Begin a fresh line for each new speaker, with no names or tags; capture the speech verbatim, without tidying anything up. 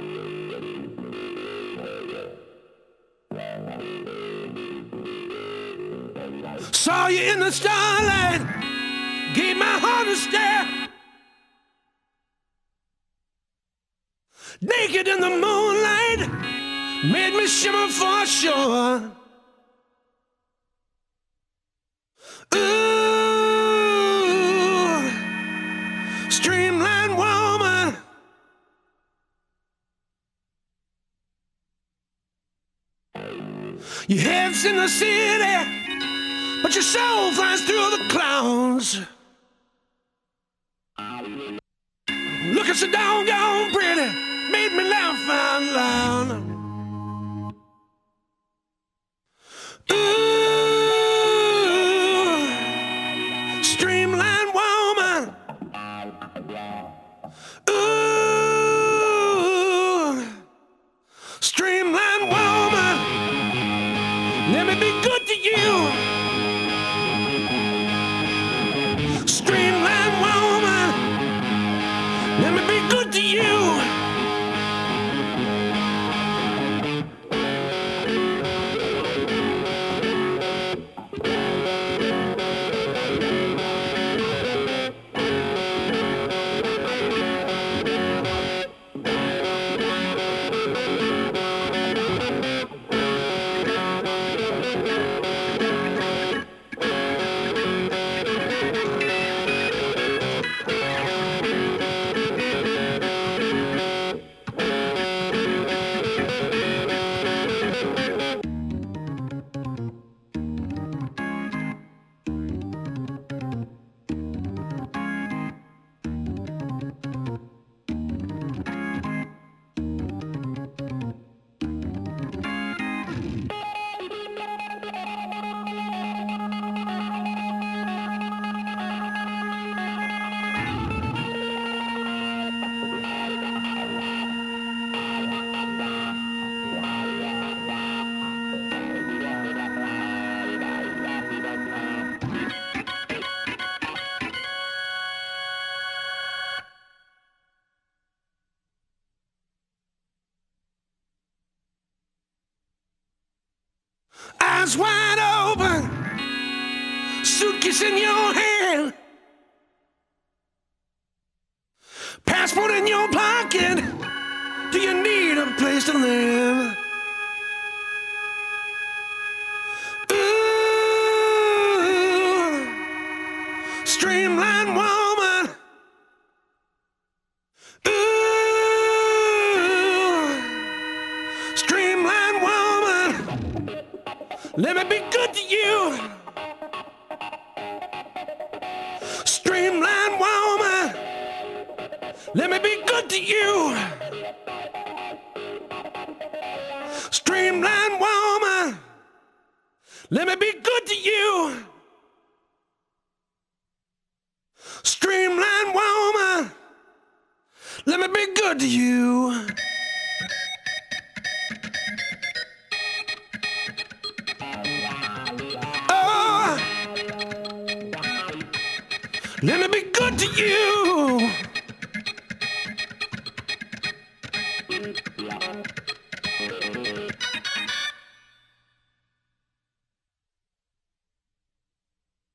Saw you in the starlight, gave my heart a stare. Naked in the moonlight, made me shimmer for sure. Ooh, streamline woman. Your head's in the city, but your soul flies through the clouds. Looking so doggone pretty, made me laugh out loud. Ooh, streamline woman. Ooh, streamline woman. Let me be good to you. Streamline woman. Let me be good to you. Eyes wide open, suitcase in your hand, passport in your pocket. Do you need a place to live? Ooh, streamline woman. Ooh, streamline woman. Let me be good to you. Streamline woman. Let me be good to you. Streamline woman. Let me be good to you. Streamline woman. Let me be good to you. Let me be good to you.